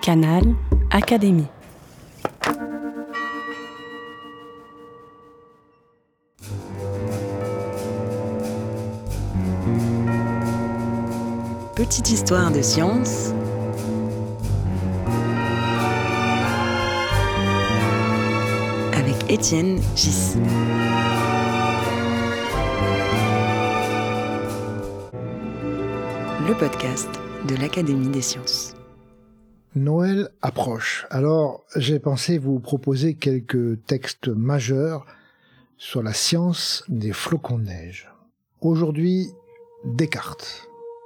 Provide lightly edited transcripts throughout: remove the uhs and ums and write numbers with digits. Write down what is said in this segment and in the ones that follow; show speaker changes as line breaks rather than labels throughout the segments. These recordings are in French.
Canal Académie. Petite histoire de science avec Étienne Gis. Le podcast de l'Académie des sciences.
Noël approche, alors j'ai pensé vous proposer quelques textes majeurs sur la science des flocons de neige. Aujourd'hui, Descartes.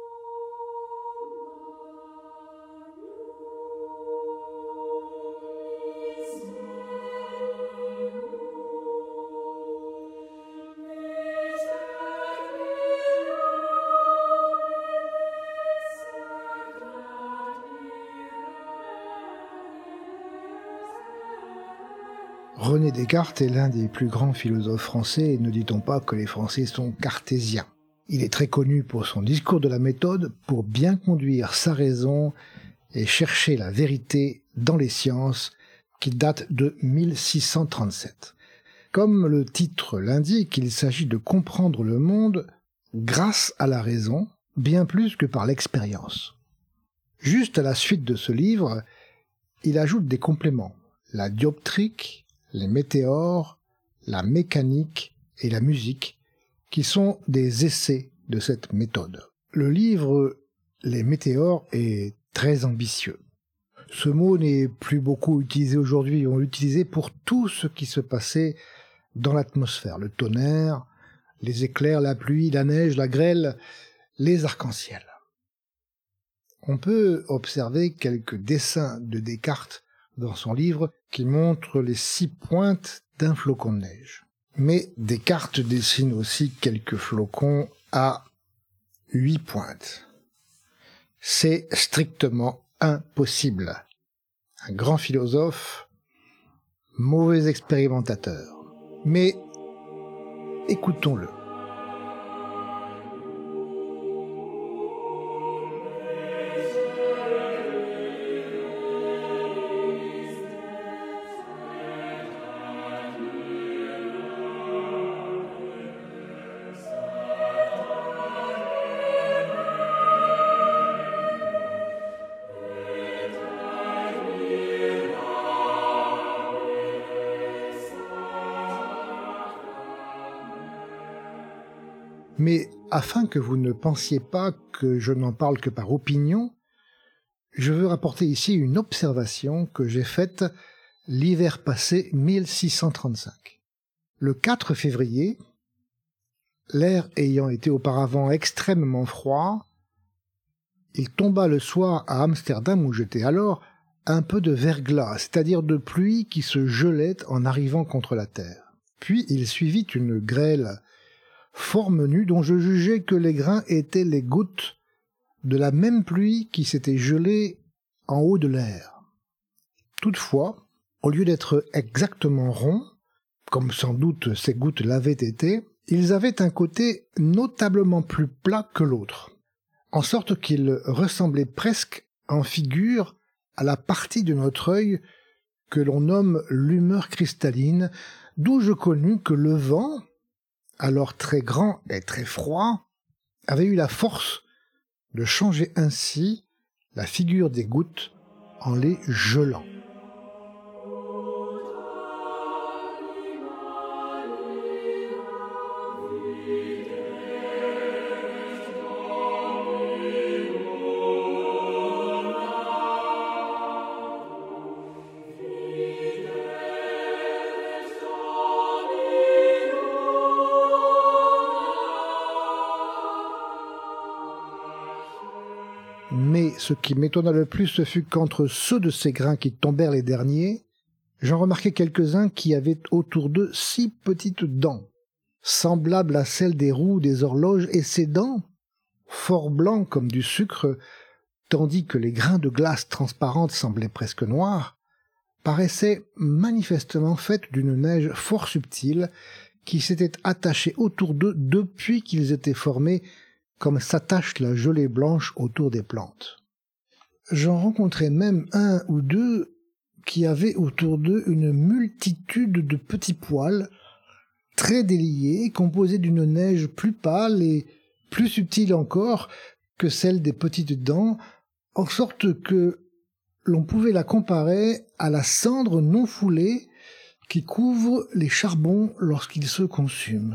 René Descartes est l'un des plus grands philosophes français, et ne dit-on pas que les Français sont cartésiens. Il est très connu pour son discours de la méthode, pour bien conduire sa raison et chercher la vérité dans les sciences, qui date de 1637. Comme le titre l'indique, il s'agit de comprendre le monde grâce à la raison, bien plus que par l'expérience. Juste à la suite de ce livre, il ajoute des compléments, la dioptrique, les météores, la mécanique et la musique, qui sont des essais de cette méthode. Le livre « Les météores » est très ambitieux. Ce mot n'est plus beaucoup utilisé aujourd'hui, on l'utilisait pour tout ce qui se passait dans l'atmosphère, le tonnerre, les éclairs, la pluie, la neige, la grêle, les arcs-en-ciel. On peut observer quelques dessins de Descartes dans son livre qui montre les 6 pointes d'un flocon de neige. Mais Descartes dessine aussi quelques flocons à 8 pointes. C'est strictement impossible. Un grand philosophe, mauvais expérimentateur. Mais écoutons-le. Mais afin que vous ne pensiez pas que je n'en parle que par opinion, je veux rapporter ici une observation que j'ai faite l'hiver passé 1635. Le 4 février, l'air ayant été auparavant extrêmement froid, il tomba le soir à Amsterdam, où j'étais alors, un peu de verglas, c'est-à-dire de pluie qui se gelait en arrivant contre la terre. Puis il suivit une grêle fort menue dont je jugeais que les grains étaient les gouttes de la même pluie qui s'était gelée en haut de l'air. Toutefois, au lieu d'être exactement ronds, comme sans doute ces gouttes l'avaient été, ils avaient un côté notablement plus plat que l'autre, en sorte qu'ils ressemblaient presque en figure à la partie de notre œil que l'on nomme l'humeur cristalline, d'où je connus que le vent, alors très grand et très froid, avait eu la force de changer ainsi la figure des gouttes en les gelant. Mais ce qui m'étonna le plus, ce fut qu'entre ceux de ces grains qui tombèrent les derniers, j'en remarquai quelques-uns qui avaient autour d'eux 6 petites dents, semblables à celles des roues des horloges, et ces dents, fort blancs comme du sucre, tandis que les grains de glace transparente semblaient presque noirs, paraissaient manifestement faites d'une neige fort subtile qui s'était attachée autour d'eux depuis qu'ils étaient formés comme s'attache la gelée blanche autour des plantes. j'en rencontrais même un ou deux qui avaient autour d'eux une multitude de petits poils très déliés, composés d'une neige plus pâle et plus subtile encore que celle des petites dents, en sorte que l'on pouvait la comparer à la cendre non foulée qui couvre les charbons lorsqu'ils se consument.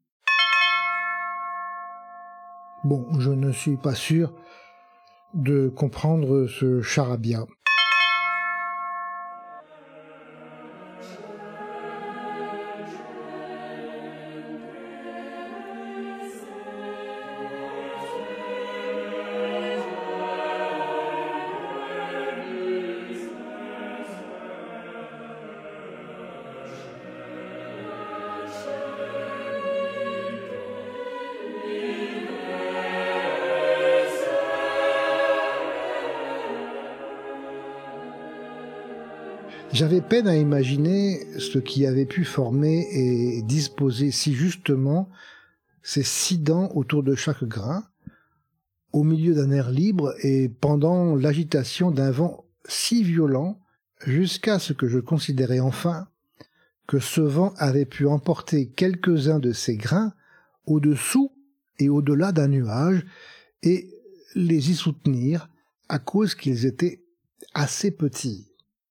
Bon, je ne suis pas sûr de comprendre ce charabia. J'avais peine à imaginer ce qui avait pu former et disposer si justement ces 6 dents autour de chaque grain, au milieu d'un air libre et pendant l'agitation d'un vent si violent, jusqu'à ce que je considérais enfin que ce vent avait pu emporter quelques-uns de ces grains au-dessous et au-delà d'un nuage et les y soutenir à cause qu'ils étaient assez petits.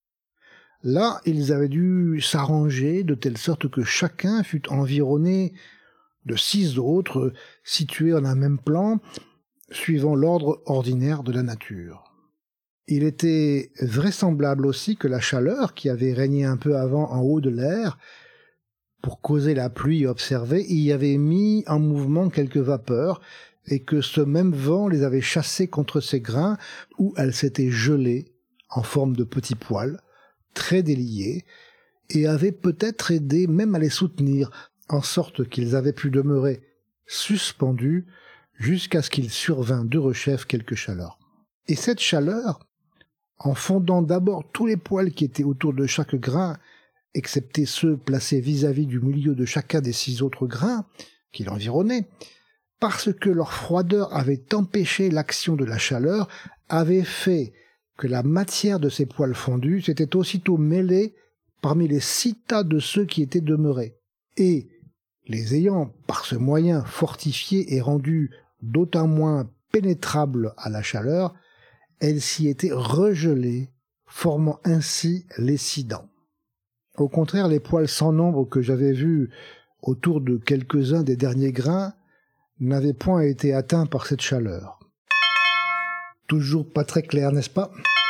Là, ils avaient dû s'arranger de telle sorte que chacun fût environné de 6 autres situés en un même plan, suivant l'ordre ordinaire de la nature. Il était vraisemblable aussi que la chaleur qui avait régné un peu avant en haut de l'air, pour causer la pluie observée, y avait mis en mouvement quelques vapeurs, et que ce même vent les avait chassées contre ces grains, où elles s'étaient gelées en forme de petits poils, très déliés, et avait peut-être aidé même à les soutenir, en sorte qu'ils avaient pu demeurer suspendus jusqu'à ce qu'il survînt de rechef quelque chaleur. Et cette chaleur, en fondant d'abord tous les poils qui étaient autour de chaque grain, excepté ceux placés vis-à-vis du milieu de chacun des 6 autres grains qui l'environnaient, parce que leur froideur avait empêché l'action de la chaleur, avait fait que la matière de ces poils fondus s'était aussitôt mêlée parmi les 6 tas de ceux qui étaient demeurés, et, les ayant par ce moyen fortifiés et rendus d'autant moins pénétrables à la chaleur, elles s'y étaient regelées, formant ainsi les 6 dents. Au contraire, les poils sans nombre que j'avais vus autour de quelques-uns des derniers grains n'avaient point été atteints par cette chaleur. Toujours pas très clair, n'est-ce pas ?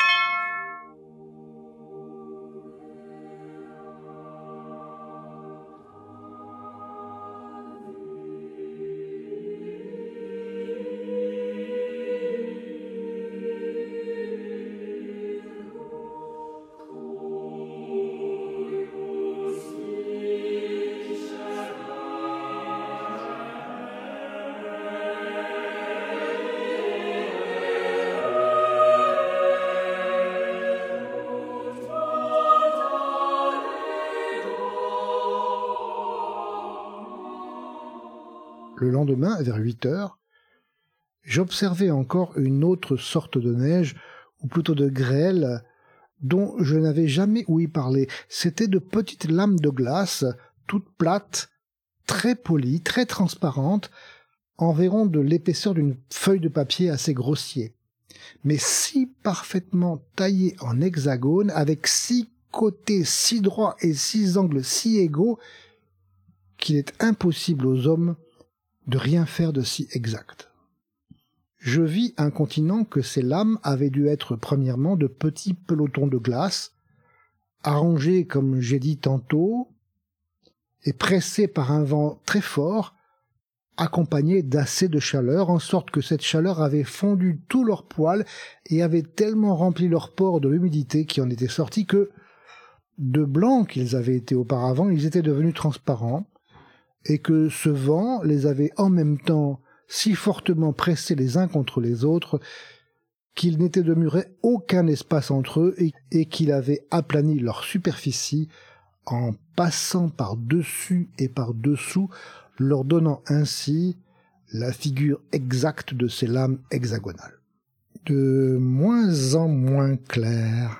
Le lendemain, vers 8 heures, j'observai encore une autre sorte de neige, ou plutôt de grêle, dont je n'avais jamais ouï parler. C'étaient de petites lames de glace, toutes plates, très polies, très transparentes, environ de l'épaisseur d'une feuille de papier assez grossier, mais si parfaitement taillées en hexagone, avec 6 côtés si droits et 6 angles si égaux, qu'il est impossible aux hommes de rien faire de si exact. Je vis incontinent que ces lames avaient dû être premièrement de petits pelotons de glace, arrangés comme j'ai dit tantôt, et pressés par un vent très fort, accompagnés d'assez de chaleur, en sorte que cette chaleur avait fondu tous leurs poils et avait tellement rempli leurs pores de l'humidité qui en était sortie que, de blancs qu'ils avaient été auparavant, ils étaient devenus transparents, et que ce vent les avait en même temps si fortement pressés les uns contre les autres qu'il n'était demeuré aucun espace entre eux et qu'il avait aplani leur superficie en passant par-dessus et par-dessous, leur donnant ainsi la figure exacte de ces lames hexagonales. de moins en moins clair.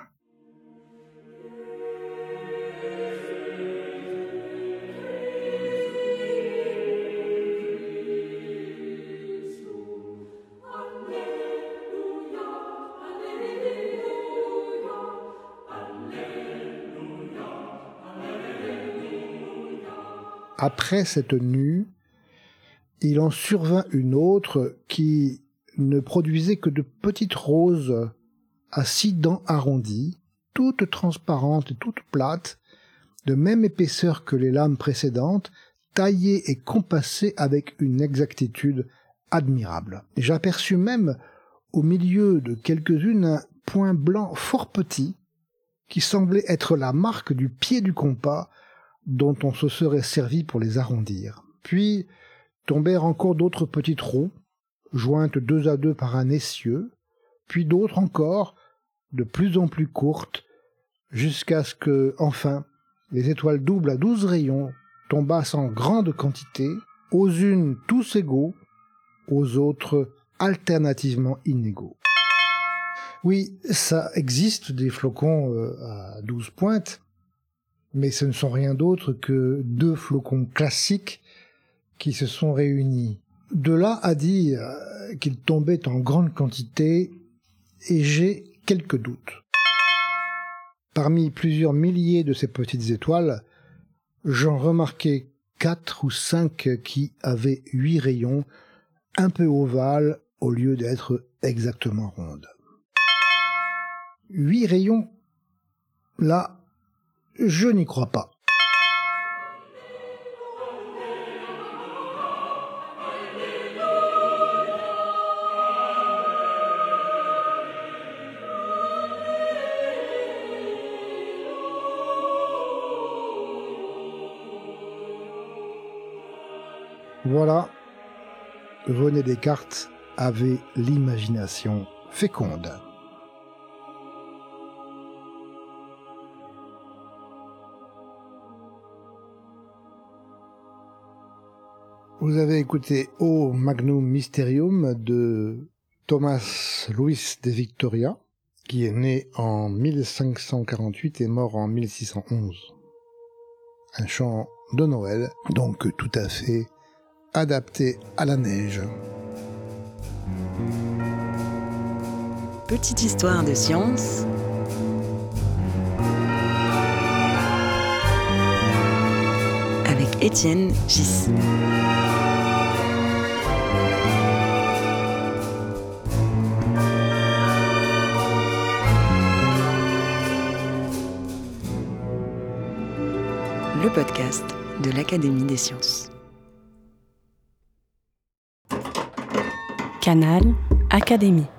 Après cette nue, il en survint une autre qui ne produisait que de petites roses à 6 dents arrondies, toutes transparentes et toutes plates, de même épaisseur que les lames précédentes, taillées et compassées avec une exactitude admirable. J'aperçus même, au milieu de quelques-unes, un point blanc fort petit, qui semblait être la marque du pied du compas, dont on se serait servi pour les arrondir. Puis tombèrent encore d'autres petites roues, jointes 2 à 2 par un essieu, puis d'autres encore, de plus en plus courtes, jusqu'à ce que, enfin, les étoiles doubles à 12 rayons tombassent en grande quantité, aux unes tous égaux, aux autres alternativement inégaux. Oui, ça existe des flocons à 12 pointes, mais ce ne sont rien d'autre que 2 flocons classiques qui se sont réunis. De là à dire qu'ils tombaient en grande quantité, et j'ai quelques doutes. Parmi plusieurs milliers de ces petites étoiles, j'en remarquai 4 ou 5 qui avaient 8 rayons, un peu ovales au lieu d'être exactement rondes. 8 rayons, là, je n'y crois pas. Voilà, René Descartes avait l'imagination féconde. Vous avez écouté O Magnum Mysterium de Thomas Louis de Victoria, qui est né en 1548 et mort en 1611. Un chant de Noël, donc tout à fait adapté à la neige.
Petite histoire de science avec Étienne Gis. Le podcast de l'Académie des sciences. Canal Académie.